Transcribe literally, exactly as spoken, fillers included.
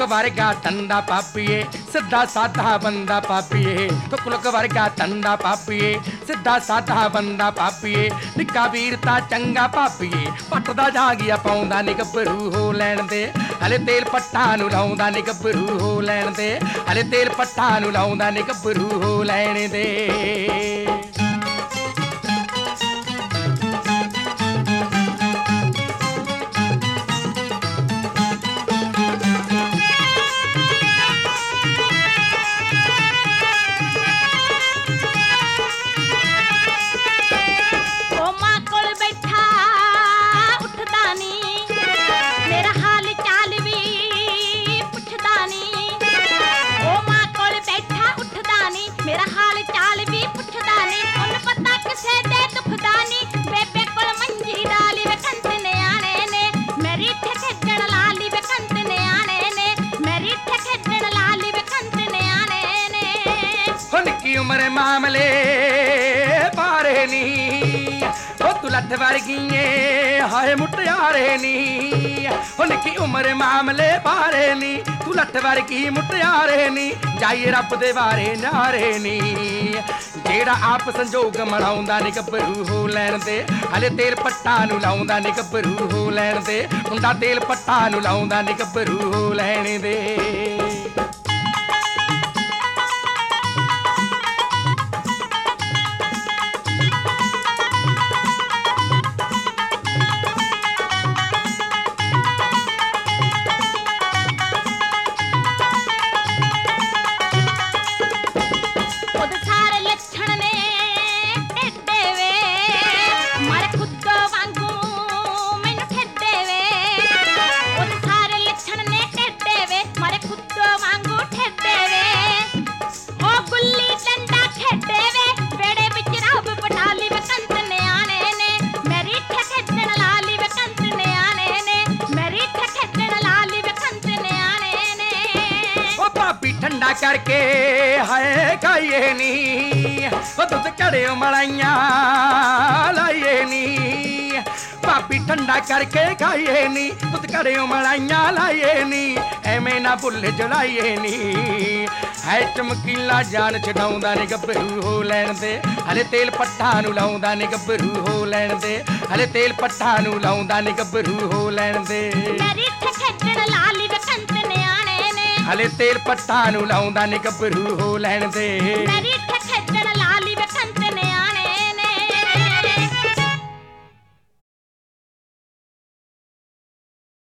वर्गा ठंडा पापिए सीधा साधा बंदा पापिए तुक लुक वर्गा ठंडा पापिए सीधा साधा बंदा पापिए निक्का वीर ता चंगा पापिए पटदा जागिया पाउंदा नी गभरू हो लैण दे हले तेल पट्टा नूं लाउंदा नी गभरू हो लैण दे हले तेल पट्टा नूं लाउंदा नी गभरू हो लैण दे। उम्र मामले पारे नी ओ तू लठ वर्गिए हाय मुटियारे नी उनकी उम्र मामले पारे नी तू लठ वर्गी मुटियारे नी जाइए रब दे बारे नारे नी जेड़ा आप संजोग मलाउंदा नी गभरू हो लैण दे हले तेल पट्टा नूं लाउंदा नी गभरू हो लैण दे मुंडा तेल पट्टा नूं लाउंदा नी गभरू हो लैण दे। ठंडा करके है खाइए नी दुध घड़े मलाइया लाइए नी भाभी ठंडा करके खाइए नी दुध घड़े मलाइया लाइए नी एवें ना भुल जलाइए नी है चमकीला जान छडाउंदा नी गभरू हो लैण दे हले तेल पट्टा नूं लाउंदा नी गभरू हो लैण दे हले तेल पट्टा नूं लाउंदा नी गभरू हो लैण दे हले तेल पट्टा नूं लाउंदा नी गभरू हो लैण दे।